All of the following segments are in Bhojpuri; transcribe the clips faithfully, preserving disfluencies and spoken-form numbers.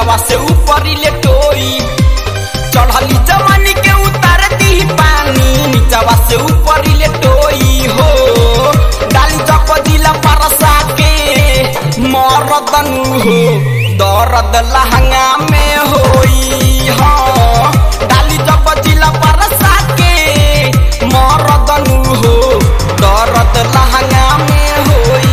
नीचवा से ऊपर ले टोई। चढ़ली जवानी के उतार दी पानी नीचवा से ऊपर ले टोई हो। डाली जप दिला परसा के मरदन हो दर्द लहंगा में होई हो। डाली जप दिला परसा के मरदन हो दर्द लहंगा में होई।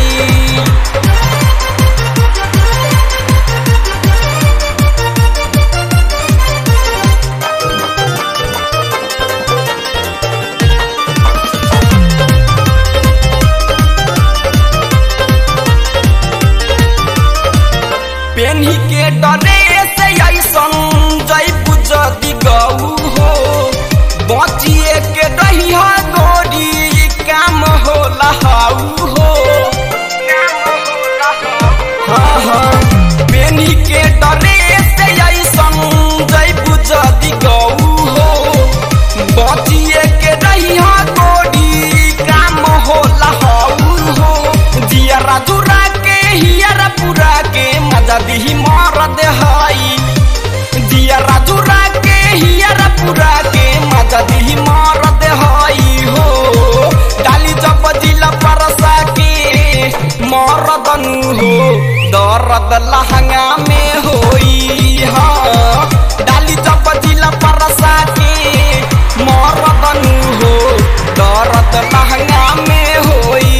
पेन्ही के डरे से ऐसन जैबू जदि गऊ हो। बचिए के रही गोरी काम हो लहाऊ हो। हाँ हाँ पेन्ही के डरे से ऐसन जैबू जदि गऊ हो। बचिए के रही गोरी काम हो लहाऊ हो। जिया राजुरा के हियर पुरा के मजा दी मरद हई। दिया राजुरा के हियर पुरा के मजा दी मरद हई हो। डाली जब दिल परसा के मरदन हो दर्द लहंगा में होई। हाँ डाली जब दिल परसा के मरदन हो दर्द लहंगा में होई।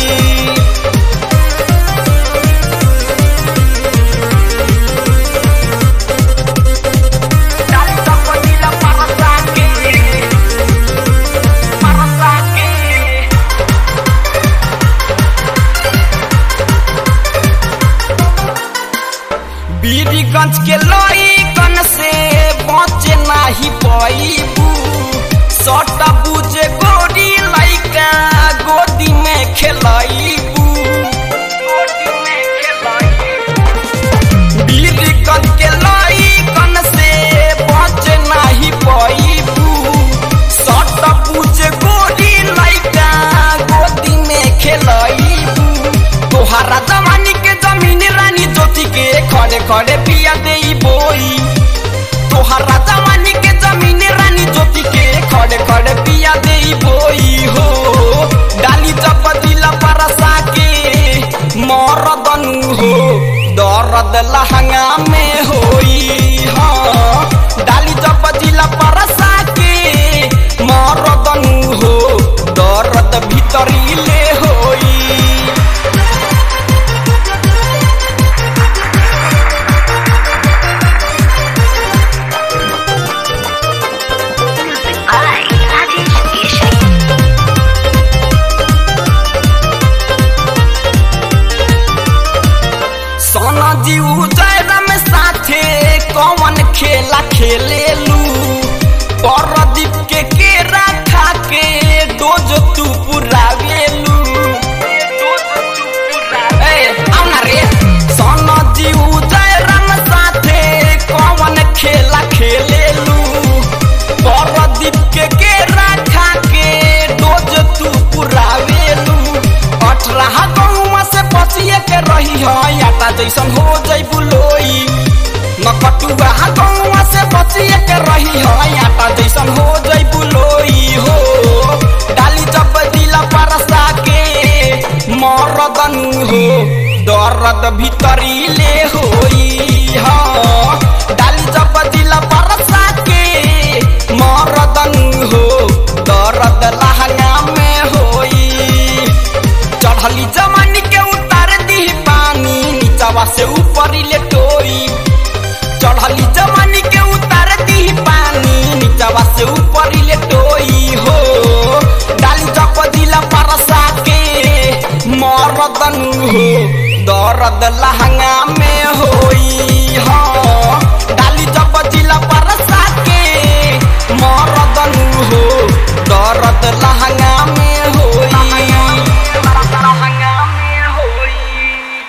बीरगंज के लइकन से बचे नाही पैबू। सट बुझे गोरी लइका गोदी में खेलैबू। बीरगंज के लइकन से बचे नाही पैबू। सट बुझे गोरी लइका गोदी में खेलैबू। तोहरा जवानी के जमीन रानी ज्योति के खड़े खड़े पिया दे बोई। तोहरा जवानी के जमीन रानी ज्योति के खड़े खड़े पिया दे बोई हो। डाली जप दिला परसा के मरदन हो दर्द लहंगा में होई। हाँ डाली जप दिला परसा के मरदन हो दर्द भीतरी ले होई। सोना जी उजरम साथे कौन खेला खेलेलू। परदीप के केरा खा के डोज तू पुरावेलू। सोना जी उजरम साथे कौन खेला खेलेलू। परदीप के केरा खा के डोज तू पुरावेलू। अठारह गौवा से बचिए के रही है आटा जैसन हो जैबू लोई। न कटुआ गौवा से बचिए के रही है आटा जैसन हो जैबू लोई हो। डाली जब दिला परसा के मरदन हो दर्द भीतरी ले होई। हाँ डाली जब दिला परसा के मरदन हो दर्द लहंगा में होई। चढ़ली जवानी के उतार दी पानी नीचवा से ऊपर ले टोई। चढ़ली जवानी के उतार दी पानी नीचवा से ऊपर ले टोई हो। डाली जप दिला परसा के मरदन हो दर्द लहंगा में